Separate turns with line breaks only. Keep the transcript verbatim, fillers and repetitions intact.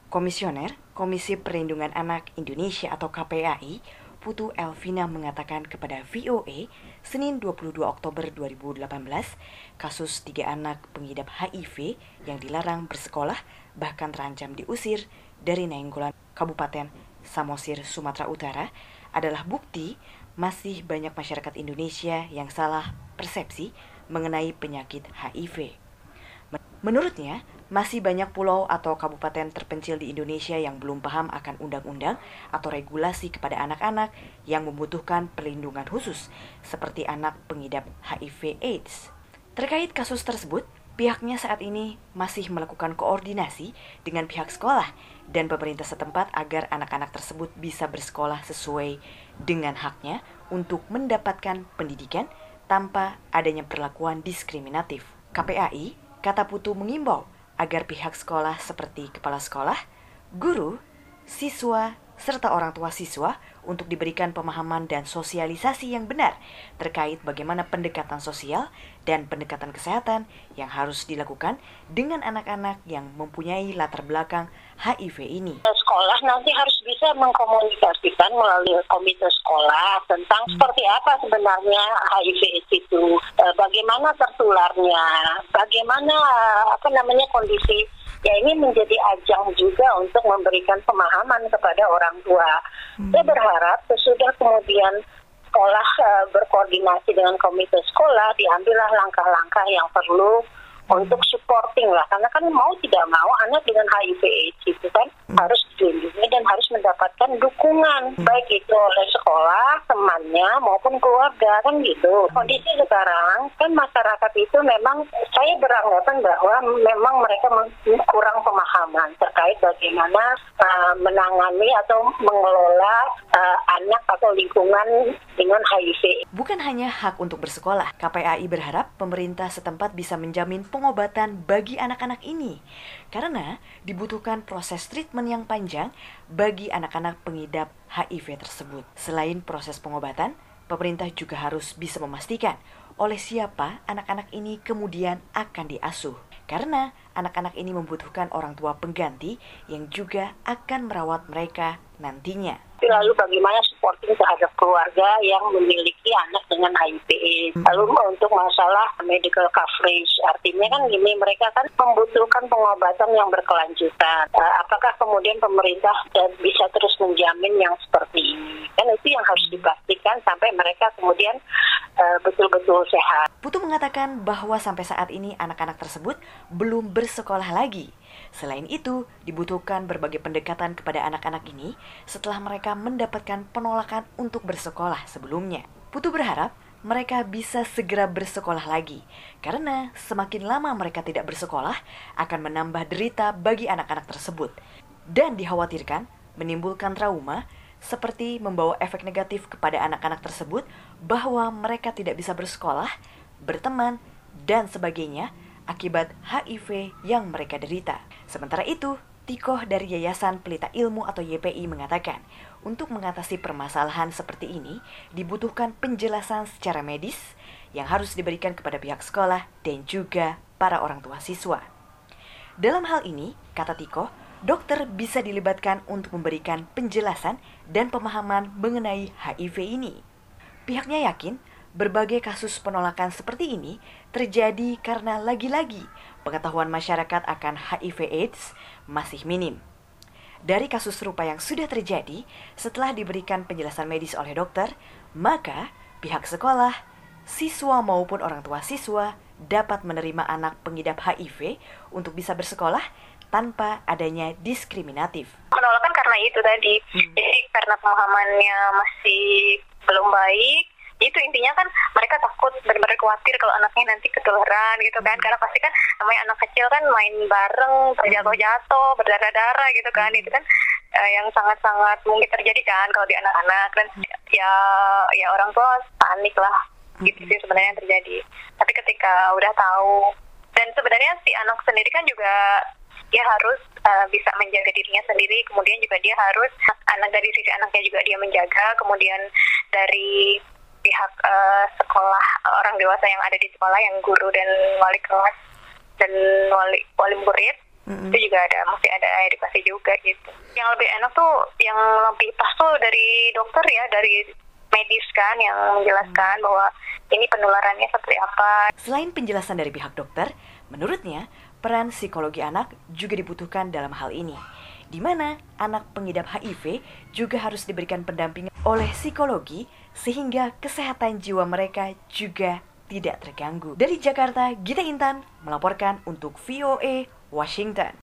Komisioner Komisi Perlindungan Anak Indonesia atau K P A I, Putu Elvina mengatakan kepada V O A Senin dua puluh dua Oktober dua ribu delapan belas, kasus tiga anak pengidap H I V yang dilarang bersekolah bahkan terancam diusir dari Nainggolan, Kabupaten Samosir, Sumatera Utara adalah bukti masih banyak masyarakat Indonesia yang salah persepsi mengenai penyakit H I V. Menurutnya, masih banyak pulau atau kabupaten terpencil di Indonesia yang belum paham akan undang-undang atau regulasi kepada anak-anak yang membutuhkan perlindungan khusus, seperti anak pengidap H I V AIDS. Terkait kasus tersebut, pihaknya saat ini masih melakukan koordinasi dengan pihak sekolah dan pemerintah setempat agar anak-anak tersebut bisa bersekolah sesuai dengan haknya untuk mendapatkan pendidikan tanpa adanya perlakuan diskriminatif. K P A I, kata Putu, mengimbau agar pihak sekolah seperti kepala sekolah, guru, siswa, serta orang tua siswa untuk diberikan pemahaman dan sosialisasi yang benar terkait bagaimana pendekatan sosial dan pendekatan kesehatan yang harus dilakukan dengan anak-anak yang mempunyai latar belakang H I V ini.
Sekolah nanti harus bisa mengkomunikasikan melalui komite sekolah tentang seperti apa sebenarnya H I V itu, bagaimana tertularnya, bagaimana apa namanya kondisi. Ya, ini menjadi ajang juga untuk memberikan pemahaman kepada orang tua. Hmm. Saya berharap sesudah kemudian sekolah uh, berkoordinasi dengan komite sekolah, diambillah langkah-langkah yang perlu untuk supporting lah. Karena kan mau tidak mau anak dengan H I V AIDS itu kan hmm. harus dilindungi dan harus mendapatkan dukungan. Hmm. Baik itu oleh sekolah, temannya maupun keluarga kan gitu. Kondisi sekarang kan masyarakat itu memang saya beranggapan bahwa memang mereka kurang pemahaman terkait bagaimana uh, menangani atau mengelola uh, anak atau lingkungan dengan H I V.
Bukan hanya hak untuk bersekolah, K P A I berharap pemerintah setempat bisa menjamin pengobatan bagi anak-anak ini, karena dibutuhkan proses treatment yang panjang bagi anak-anak pengidap H I V tersebut. Selain proses pengobatan, pemerintah juga harus bisa memastikan oleh siapa anak-anak ini kemudian akan diasuh, karena anak-anak ini membutuhkan orang tua pengganti yang juga akan merawat mereka nantinya.
Lalu bagaimana supporting terhadap keluarga yang memiliki anak dengan H I V AIDS. Lalu untuk masalah medical coverage, artinya kan gini, mereka kan membutuhkan pengobatan yang berkelanjutan. Uh, apakah kemudian pemerintah bisa terus menjamin yang seperti ini? Kan itu yang harus dipastikan sampai mereka kemudian uh, betul-betul sehat.
Putu mengatakan bahwa sampai saat ini anak-anak tersebut belum bersekolah lagi. Selain itu, dibutuhkan berbagai pendekatan kepada anak-anak ini setelah mereka mendapatkan penolakan untuk bersekolah sebelumnya. Putu berharap mereka bisa segera bersekolah lagi, karena semakin lama mereka tidak bersekolah akan menambah derita bagi anak-anak tersebut, dan dikhawatirkan menimbulkan trauma seperti membawa efek negatif kepada anak-anak tersebut bahwa mereka tidak bisa bersekolah, berteman, dan sebagainya akibat H I V yang mereka derita. Sementara itu, Tikoh dari Yayasan Pelita Ilmu atau Y P I mengatakan, untuk mengatasi permasalahan seperti ini, dibutuhkan penjelasan secara medis yang harus diberikan kepada pihak sekolah dan juga para orang tua siswa. Dalam hal ini, kata Tikoh, dokter bisa dilibatkan untuk memberikan penjelasan dan pemahaman mengenai H I V ini. Pihaknya yakin berbagai kasus penolakan seperti ini terjadi karena lagi-lagi pengetahuan masyarakat akan H I V AIDS masih minim. Dari kasus serupa yang sudah terjadi, setelah diberikan penjelasan medis oleh dokter, maka pihak sekolah, siswa maupun orang tua siswa dapat menerima anak pengidap H I V untuk bisa bersekolah tanpa adanya diskriminatif.
Penolakan karena itu tadi, hmm. jadi karena pemahamannya masih belum baik. Itu intinya kan mereka takut, benar-benar khawatir kalau anaknya nanti ketularan gitu kan, karena pasti kan namanya anak kecil kan main bareng, terjatuh-jatuh, berdarah-darah gitu kan, itu kan uh, yang sangat-sangat mungkin terjadi kan kalau di anak-anak, dan ya ya orang tua panik lah, gitu sih sebenarnya yang terjadi. Tapi ketika udah tahu, dan sebenarnya si anak sendiri kan juga dia harus uh, bisa menjaga dirinya sendiri, kemudian juga dia harus, anak dari sisi anaknya juga dia menjaga, kemudian dari pihak uh, sekolah, orang dewasa yang ada di sekolah, yang guru dan wali kelas dan wali wali murid, Mm-hmm. Itu juga ada, mesti ada edukasi juga gitu. Yang lebih enak tuh, yang lebih pas tuh dari dokter ya, dari medis kan, yang menjelaskan mm. bahwa ini penularannya seperti apa.
Selain penjelasan dari pihak dokter, menurutnya peran psikologi anak juga dibutuhkan dalam hal ini, di mana anak pengidap H I V juga harus diberikan pendampingan oleh psikologi sehingga kesehatan jiwa mereka juga tidak terganggu. Dari Jakarta, Gita Intan melaporkan untuk V O A Washington.